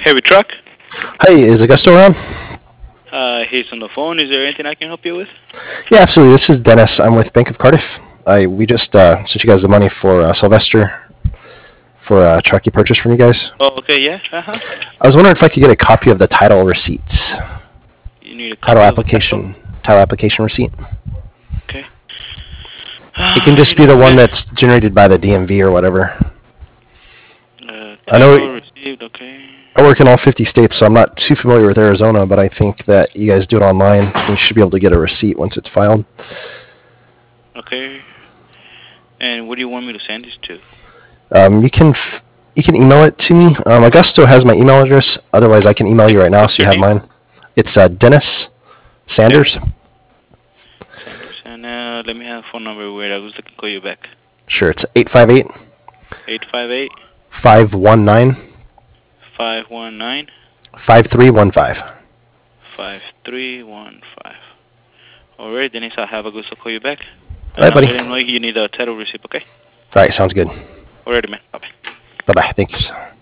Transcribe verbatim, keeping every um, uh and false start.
Heavy truck. Hey, is Augusto around? Uh, he's on the phone. Is there anything I can help you with? Yeah, absolutely. This is Dennis. I'm with Bank of Cardiff. I we just uh, sent you guys the money for uh, Sylvester for a truck he purchased from you guys. Oh, okay, yeah. Uh huh. I was wondering if I could get a copy of the title receipts, You need a copy title of the application, title application receipt. Okay. It can just You be the know, one man. that's generated by the D M V or whatever. Uh, I know title received. Okay. I work in all fifty states, so I'm not too familiar with Arizona, but I think that you guys do it online. And you should be able to get a receipt once it's filed. Okay. And what do you want me to send this to? Um, you can f- you can email it to me. Um, Augusto has my email address. Otherwise, I can email you right now What's so you your have name? mine. It's uh, Dennis Sanders. Sanders. And uh, let me have a phone number where I was looking to call you back. Sure, it's eight five eight, Eight five eight five one nine, five one nine five three one five. five three one five. All right, Dennis. I'll have Augusto call you back. All right, And I'll buddy. let him know you need a title receipt. Okay. All right, sounds good. Alrighty, man. Bye bye. Bye-bye. Thanks.